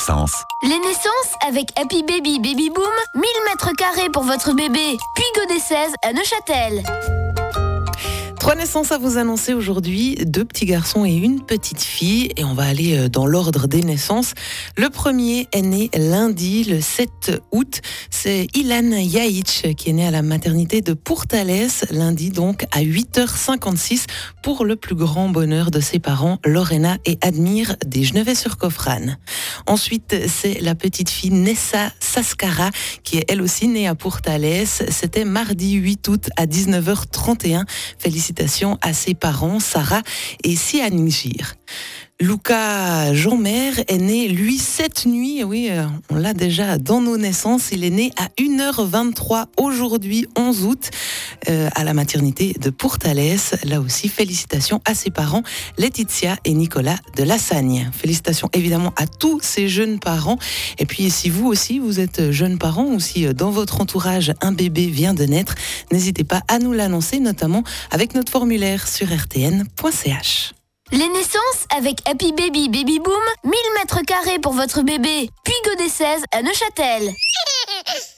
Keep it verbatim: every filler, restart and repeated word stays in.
naissance. Les naissances avec Happy Baby Baby Boom, mille mètres carrés pour votre bébé. Puis Godet seize à Neuchâtel. Trois naissances à vous annoncer aujourd'hui, deux petits garçons et une petite fille, et on va aller dans l'ordre des naissances. Le premier est né lundi, le sept août, c'est Ilan Yaïch qui est né à la maternité de Pourtalès, lundi donc à huit heures cinquante-six, pour le plus grand bonheur de ses parents, Lorena et Admire des Genevet-sur-Coffrane. Ensuite, c'est la petite fille Nessa Saskara qui est elle aussi née à Pourtalès, c'était mardi huit août à dix-neuf heures trente et un. Félicitations à ses parents, Sarah et Sianingir. Luca Jeanmer est né, lui, cette nuit, oui, on l'a déjà dans nos naissances, il est né à une heure vingt-trois aujourd'hui, onze août, euh, à la maternité de Pourtalès. Là aussi, félicitations à ses parents, Laetitia et Nicolas de Lassagne. Félicitations évidemment à tous ces jeunes parents. Et puis, si vous aussi, vous êtes jeunes parents, ou si dans votre entourage, un bébé vient de naître, n'hésitez pas à nous l'annoncer, notamment avec notre formulaire sur r t n point c h. Les naissances avec Happy Baby Baby Boom, mille mètres carrés pour votre bébé. Puis Godet seize à Neuchâtel.